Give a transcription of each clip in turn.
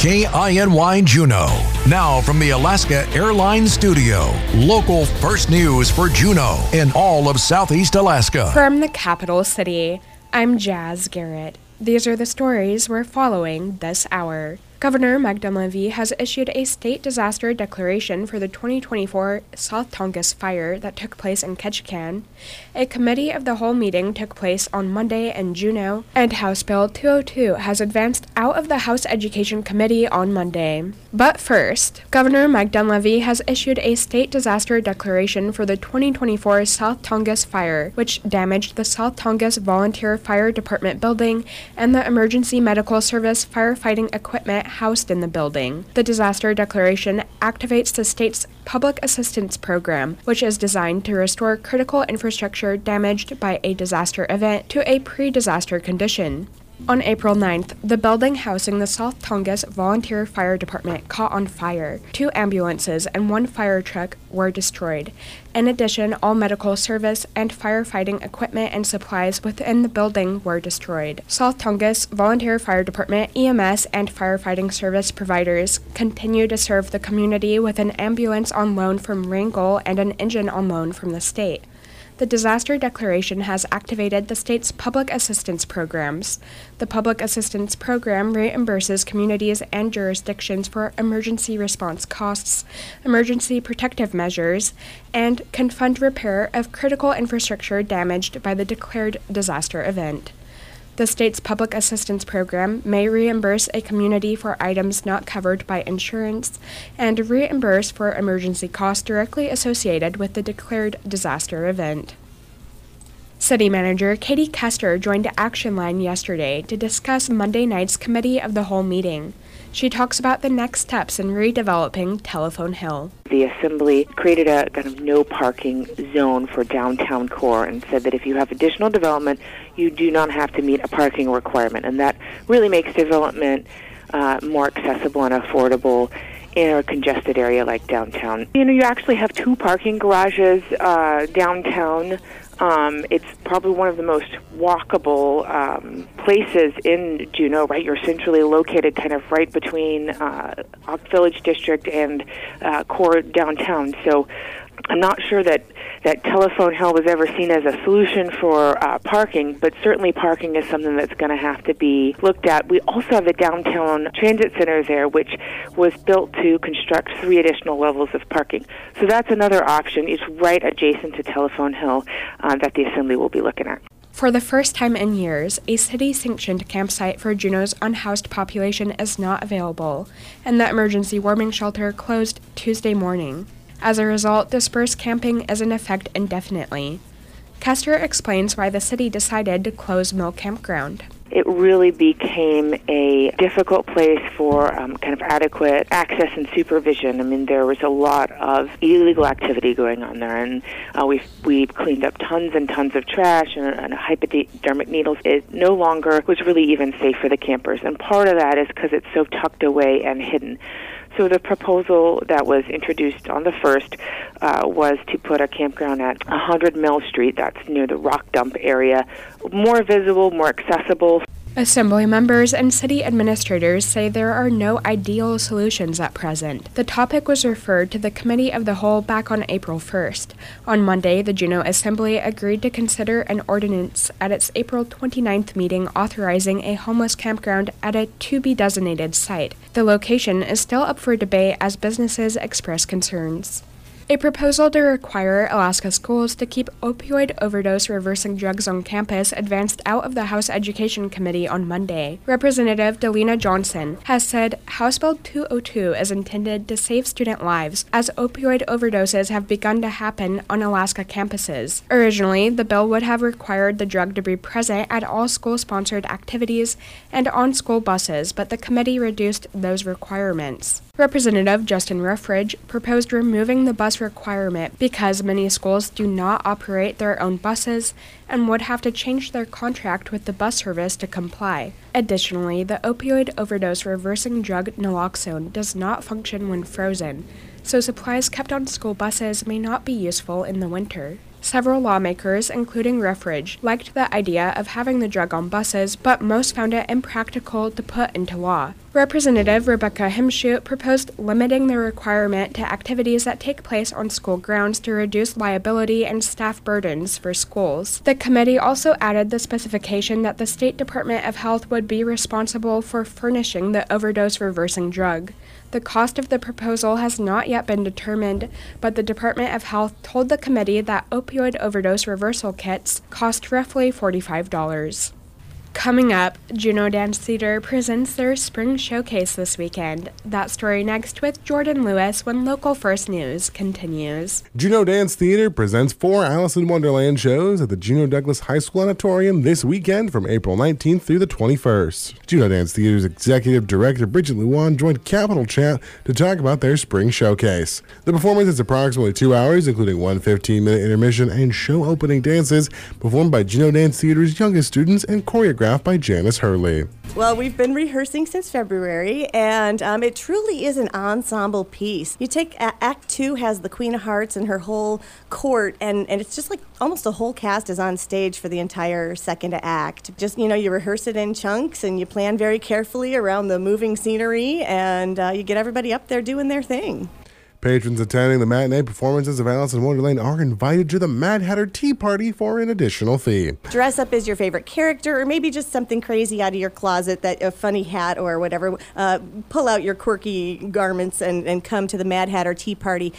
KINY Juneau. Now from the Alaska Airlines Studio, local first news for Juneau and all of Southeast Alaska. From the capital city, I'm Jazz Garrett. These are the stories we're following this hour. Governor Meg Dunleavy has issued a state disaster declaration for the 2024 South Tongass fire that took place in Ketchikan. A committee of the whole meeting took place on Monday in Juneau, and House Bill 202 has advanced out of the House Education Committee on Monday. But first, Governor Meg Dunleavy has issued a state disaster declaration for the 2024 South Tongass fire, which damaged the South Tongass Volunteer Fire Department building and the Emergency Medical Service firefighting equipment housed in the building. The disaster declaration activates the state's Public Assistance Program, which is designed to restore critical infrastructure damaged by a disaster event to a pre-disaster condition. On April 9th, the building housing the South Tongass Volunteer Fire Department caught on fire. 2 ambulances and 1 fire truck were destroyed. In addition, all medical service and firefighting equipment and supplies within the building were destroyed. South Tongass Volunteer Fire Department, EMS, and firefighting service providers continue to serve the community with an ambulance on loan from Wrangell and an engine on loan from the state. The disaster declaration has activated the state's public assistance programs. The public assistance program reimburses communities and jurisdictions for emergency response costs, emergency protective measures, and can fund repair of critical infrastructure damaged by the declared disaster event. The state's public assistance program may reimburse a community for items not covered by insurance and reimburse for emergency costs directly associated with the declared disaster event. City Manager Katie Kester joined Action Line yesterday to discuss Monday night's Committee of the Whole meeting. She talks about the next steps in redeveloping Telephone Hill. The Assembly created a kind of no parking zone for downtown core and said that if you have additional development, you do not have to meet a parking requirement. And that really makes development more accessible and affordable in a congested area like downtown. You actually have 2 parking garages downtown. It's probably one of the most walkable places in Juneau, right? You're centrally located kind of right between Oak Village District and core downtown. So I'm not sure that Telephone Hill was ever seen as a solution for parking, but certainly parking is something that's going to have to be looked at. We also have the downtown transit center there, which was built to construct 3 additional levels of parking. So that's another option. It's right adjacent to Telephone Hill that the Assembly will be looking at. For the first time in years, a city-sanctioned campsite for Juneau's unhoused population is not available, and the emergency warming shelter closed Tuesday morning. As a result, dispersed camping is in effect indefinitely. Kester explains why the city decided to close Mill Campground. It really became a difficult place for kind of adequate access and supervision. I mean, there was a lot of illegal activity going on there, and we've cleaned up tons and tons of trash and hypodermic needles. It no longer was really even safe for the campers, and part of that is because it's so tucked away and hidden. So the proposal that was introduced on the 1st was to put a campground at 100 Mill Street, that's near the rock dump area, more visible, more accessible. Assembly members and city administrators say there are no ideal solutions at present. The topic was referred to the Committee of the Whole back on April 1st. On Monday, the Juneau Assembly agreed to consider an ordinance at its April 29th meeting authorizing a homeless campground at a to-be-designated site. The location is still up for debate as businesses express concerns. A proposal to require Alaska schools to keep opioid overdose reversing drugs on campus advanced out of the House Education Committee on Monday. Representative Delina Johnson has said House Bill 202 is intended to save student lives, as opioid overdoses have begun to happen on Alaska campuses. Originally, the bill would have required the drug to be present at all school-sponsored activities and on school buses, but the committee reduced those requirements. Representative Justin Ruffridge proposed removing the bus requirement because many schools do not operate their own buses and would have to change their contract with the bus service to comply. Additionally, the opioid overdose reversing drug naloxone does not function when frozen, so supplies kept on school buses may not be useful in the winter. Several lawmakers, including Riffridge, liked the idea of having the drug on buses, but most found it impractical to put into law. Representative Rebecca Himschoot proposed limiting the requirement to activities that take place on school grounds to reduce liability and staff burdens for schools. The committee also added the specification that the State Department of Health would be responsible for furnishing the overdose-reversing drug. The cost of the proposal has not yet been determined, but the Department of Health told the committee that opioid overdose reversal kits cost roughly $45. Coming up, Juneau Dance Theater presents their spring showcase this weekend. That story next with Jordan Lewis when Local First News continues. Juneau Dance Theater presents 4 Alice in Wonderland shows at the Juneau Douglas High School Auditorium this weekend from April 19th through the 21st. Juneau Dance Theater's Executive Director Bridget Luan joined Capital Chat to talk about their spring showcase. The performance is approximately 2 hours, including one 15-minute intermission and show-opening dances performed by Juneau Dance Theater's youngest students and choreographed by Janice Hurley. Well, we've been rehearsing since February, and it truly is an ensemble piece. You take Act 2 has the Queen of Hearts and her whole court, and it's just like almost the whole cast is on stage for the entire second act. Just, you rehearse it in chunks, and you plan very carefully around the moving scenery, and you get everybody up there doing their thing. Patrons attending the matinee performances of Alice in Wonderland are invited to the Mad Hatter Tea Party for an additional fee. Dress up as your favorite character, or maybe just something crazy out of your closet, that a funny hat or whatever. Pull out your quirky garments and come to the Mad Hatter Tea Party.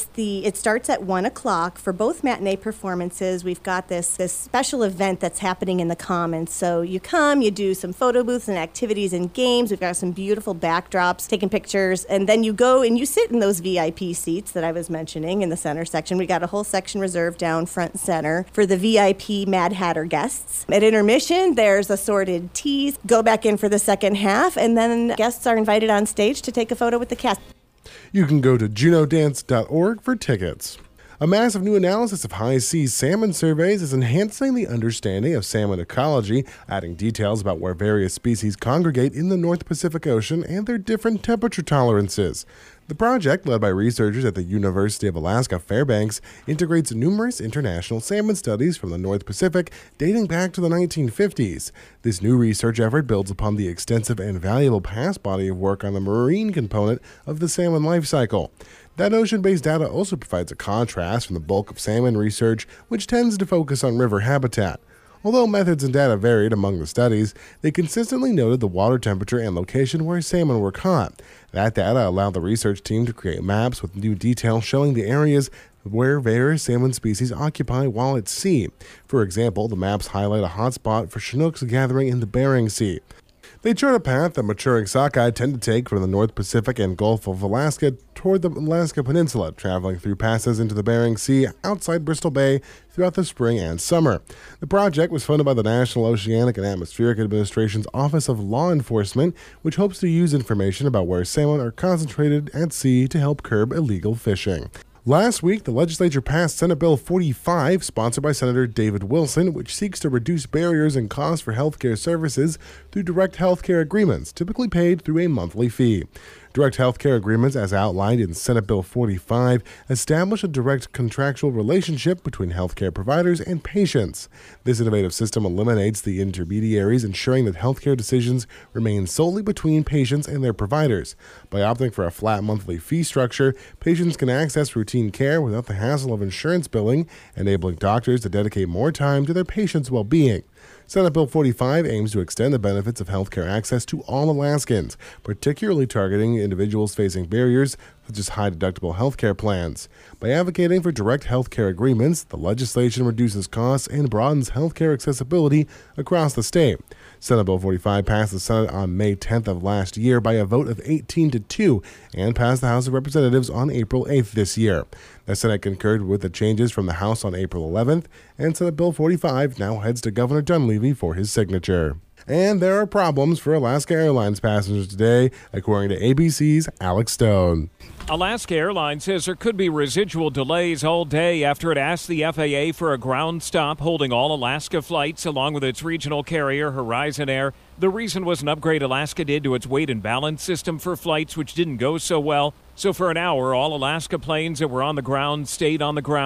It starts at 1 o'clock for both matinee performances. We've got this special event that's happening in the Commons. So you come, you do some photo booths and activities and games. We've got some beautiful backdrops, taking pictures, and then you go and you sit in those VIP seats that I was mentioning in the center section. We got a whole section reserved down front and center for the VIP Mad Hatter guests. At intermission, there's assorted teas. Go back in for the second half, and then guests are invited on stage to take a photo with the cast. You can go to juneaudance.org for tickets. A massive new analysis of high seas salmon surveys is enhancing the understanding of salmon ecology, adding details about where various species congregate in the North Pacific Ocean and their different temperature tolerances. The project, led by researchers at the University of Alaska Fairbanks, integrates numerous international salmon studies from the North Pacific dating back to the 1950s. This new research effort builds upon the extensive and valuable past body of work on the marine component of the salmon life cycle. That ocean-based data also provides a contrast from the bulk of salmon research, which tends to focus on river habitat. Although methods and data varied among the studies, they consistently noted the water temperature and location where salmon were caught. That data allowed the research team to create maps with new details showing the areas where various salmon species occupy while at sea. For example, the maps highlight a hotspot for Chinooks gathering in the Bering Sea. They chart a path that maturing sockeye tend to take from the North Pacific and Gulf of Alaska toward the Alaska Peninsula, traveling through passes into the Bering Sea outside Bristol Bay throughout the spring and summer. The project was funded by the National Oceanic and Atmospheric Administration's Office of Law Enforcement, which hopes to use information about where salmon are concentrated at sea to help curb illegal fishing. Last week, the legislature passed Senate Bill 45, sponsored by Senator David Wilson, which seeks to reduce barriers and costs for healthcare services through direct healthcare agreements, typically paid through a monthly fee. Direct healthcare agreements, as outlined in Senate Bill 45, establish a direct contractual relationship between healthcare providers and patients. This innovative system eliminates the intermediaries, ensuring that healthcare decisions remain solely between patients and their providers. By opting for a flat monthly fee structure, patients can access routine care without the hassle of insurance billing, enabling doctors to dedicate more time to their patients' well-being. Senate Bill 45 aims to extend the benefits of healthcare access to all Alaskans, particularly targeting individuals facing barriers such as high-deductible healthcare plans. By advocating for direct healthcare agreements, the legislation reduces costs and broadens healthcare accessibility across the state. Senate Bill 45 passed the Senate on May 10th of last year by a vote of 18-2 and passed the House of Representatives on April 8th this year. The Senate concurred with the changes from the House on April 11th, and Senate Bill 45 now heads to Governor Dunleavy for his signature. And there are problems for Alaska Airlines passengers today, according to ABC's Alex Stone. Alaska Airlines says there could be residual delays all day after it asked the FAA for a ground stop holding all Alaska flights along with its regional carrier Horizon Air. The reason was an upgrade Alaska did to its weight and balance system for flights, which didn't go so well. So for an hour, all Alaska planes that were on the ground stayed on the ground.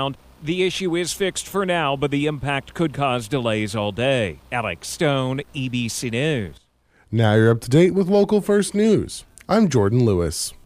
The issue is fixed for now, but the impact could cause delays all day. Alex Stone, EBC News. Now you're up to date with local first news. I'm Jordan Lewis.